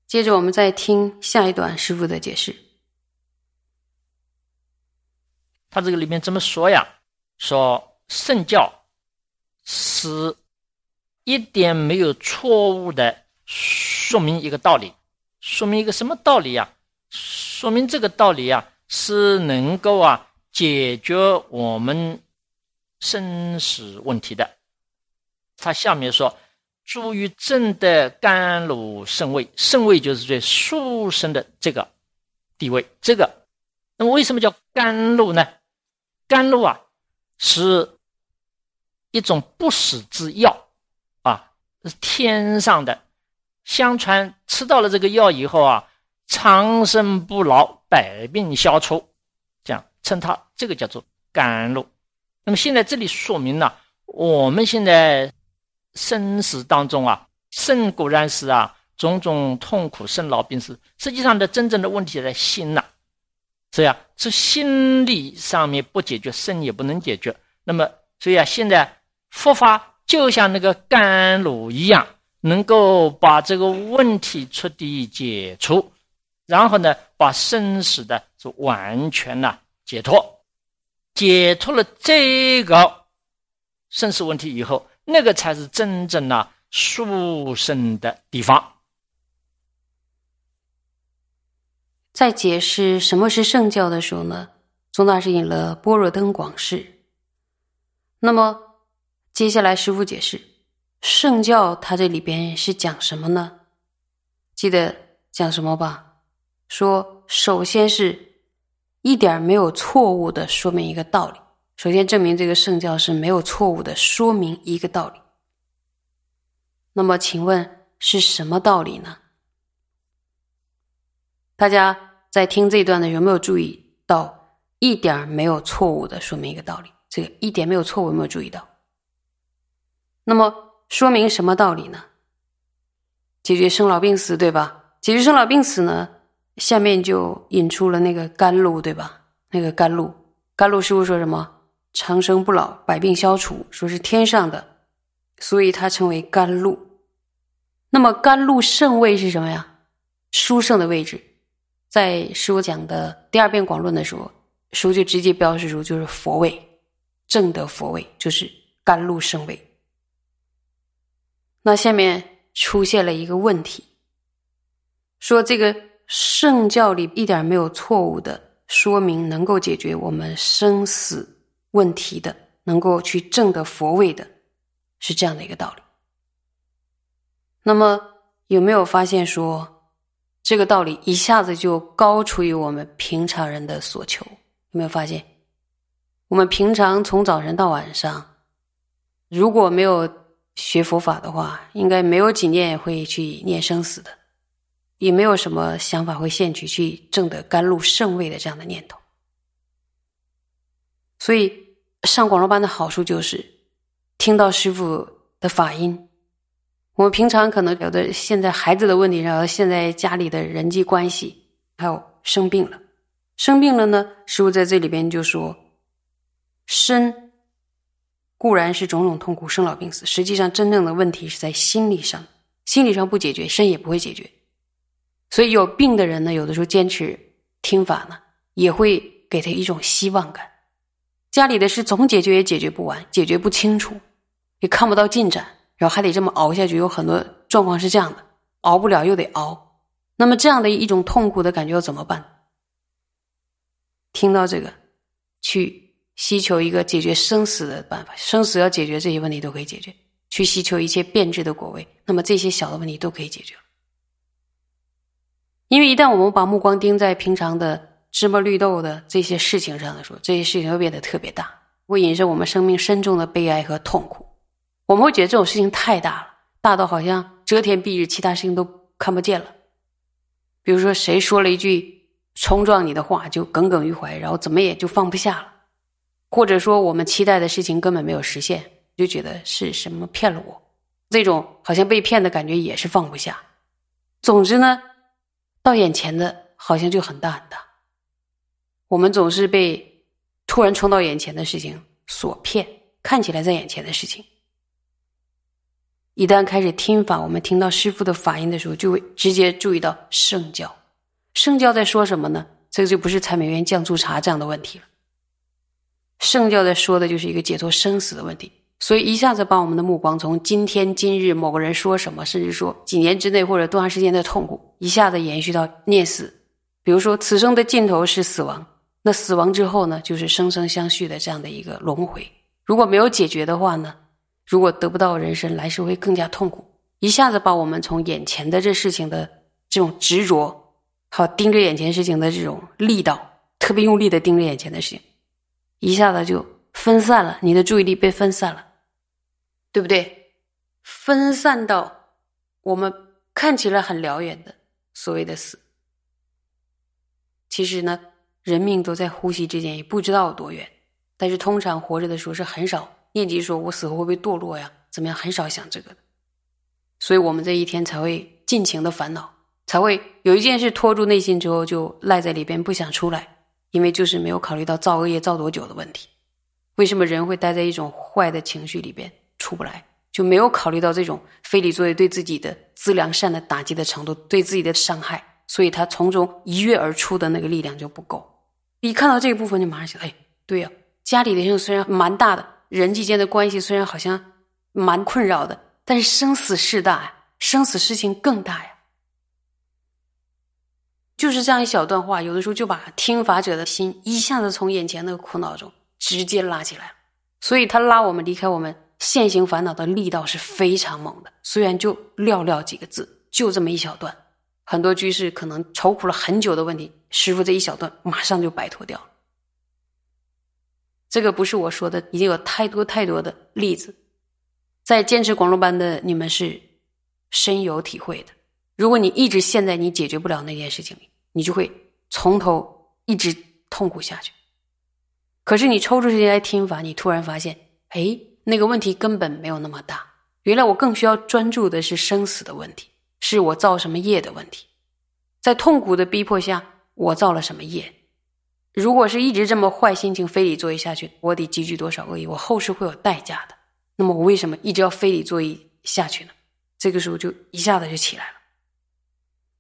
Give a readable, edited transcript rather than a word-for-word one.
接着我们再听下一段师父的解释。 他这个里面这么说呀，说圣教是一点没有错误的说明一个道理。说明一个什么道理呀？说明这个道理呀，是能够解决我们生死问题的。他下面说，诸于正的甘露圣位，圣位就是最殊胜的这个地位。那么为什么叫甘露呢？甘露是一种不死之药是天上的。相传吃到了这个药以后长生不老，百病消除，这样称它这个叫做甘露。那么现在这里说明了，我们现在生死当中生固然是种种痛苦，生老病死，实际上的真正的问题在心所以这心理上面不解决，生也不能解决。那么所以现在佛法就像那个甘露一样，能够把这个问题彻底解除，然后呢把生死的完全解脱。解脱了这个生死问题以后，那个才是真正殊胜的地方。 在解释什么是圣教的时候呢，宗大师引了般若灯广释。那么接下来师父解释圣教它这里边是讲什么呢？记得讲什么吧？说首先是一点没有错误的说明一个道理，首先证明这个圣教是没有错误的说明一个道理。那么请问是什么道理呢？大家在听这段的有没有注意到一点没有错误的说明一个道理？这个一点没有错误有没有注意到？那么说明什么道理呢？解决生老病死，对吧？解决生老病死呢，下面就引出了那个甘露，对吧？那个甘露师父说什么？长生不老，百病消除，说是天上的，所以它称为甘露。那么甘露圣位是什么呀？殊胜的位置。在师父讲的第二遍广论的时候，师父就直接标示出就是佛位，正得佛位，就是甘露圣位。那下面出现了一个问题，说这个圣教里一点没有错误的说明能够解决我们生死问题的，能够去证得佛位的，是这样的一个道理。那么有没有发现说这个道理一下子就高出于我们平常人的所求？有没有发现我们平常从早晨到晚上，如果没有学佛法的话，应该没有几念会去念生死的，也没有什么想法会现去证得甘露圣位的这样的念头。所以上广州班的好处就是听到师父的法音。我们平常可能有的现在孩子的问题，然后现在家里的人际关系，还有生病了呢，师父在这里边就说，身固然是种种痛苦，生老病死，实际上真正的问题是在心理上，心理上不解决，身也不会解决。所以有病的人呢，有的时候坚持听法呢，也会给他一种希望感。家里的事总解决也解决不完，解决不清楚，也看不到进展，然后还得这么熬下去，有很多状况是这样的，熬不了又得熬。那么这样的一种痛苦的感觉要怎么办？听到这个，去希求一个解决生死的办法，生死要解决，这些问题都可以解决，去希求一切变质的果位，那么这些小的问题都可以解决。因为一旦我们把目光盯在平常的芝麻绿豆的这些事情上的时候，这些事情会变得特别大，会引申我们生命深重的悲哀和痛苦。我们会觉得这种事情太大了，大到好像遮天蔽日，其他事情都看不见了。比如说谁说了一句冲撞你的话，就耿耿于怀，然后怎么也就放不下了。或者说我们期待的事情根本没有实现，就觉得是什么骗了我，这种好像被骗的感觉也是放不下。总之呢，到眼前的好像就很大很大。我们总是被突然冲到眼前的事情所骗，看起来在眼前的事情。 一旦开始听法，我们听到师父的法音的时候，就会直接注意到圣教。圣教在说什么呢？这个就不是蔡美元酱醋茶这样的问题了。圣教在说的就是一个解脱生死的问题，所以一下子把我们的目光从今天今日某个人说什么，甚至说几年之内或者多长时间的痛苦，一下子延续到念死。比如说此生的尽头是死亡，那死亡之后呢，就是生生相续的这样的一个轮回。如果没有解决的话呢，如果得不到人生，来世会更加痛苦。一下子把我们从眼前的这事情的这种执着，还有盯着眼前事情的这种力道，特别用力的盯着眼前的事情，一下子就分散了，你的注意力被分散了，对不对？分散到我们看起来很辽远的所谓的死，其实呢，人命都在呼吸之间，也不知道有多远。但是通常活着的时候是很少念及说我死后会不会堕落呀，怎么样，很少想这个的。所以我们这一天才会尽情的烦恼，才会有一件事拖住内心之后就赖在里边不想出来，因为就是没有考虑到造恶业造多久的问题。为什么人会待在一种坏的情绪里边出不来？就没有考虑到这种非礼作业对自己的资粮善的打击的程度，对自己的伤害，所以他从中一跃而出的那个力量就不够。一看到这个部分就马上想，对呀，家里的事虽然蛮大的，人际间的关系虽然好像蛮困扰的，但是生死事大呀，生死事情更大呀。就是这样一小段话，有的时候就把听法者的心一下子从眼前那个苦恼中直接拉起来了。所以他拉我们离开我们现行烦恼的力道是非常猛的，虽然就寥寥几个字，就这么一小段，很多居士可能愁苦了很久的问题，师父这一小段马上就摆脱掉了。这个不是我说的，已经有太多太多的例子，在坚持广州班的你们是深有体会的。如果你一直陷在你解决不了那件事情里，你就会从头一直痛苦下去。可是你抽出时间来听法，你突然发现，那个问题根本没有那么大，原来我更需要专注的是生死的问题，是我造什么业的问题。在痛苦的逼迫下，我造了什么业？如果是一直这么坏心情非礼作业下去，我得积聚多少恶业，我后世会有代价的。那么我为什么一直要非礼作业下去呢？这个时候就一下子就起来了。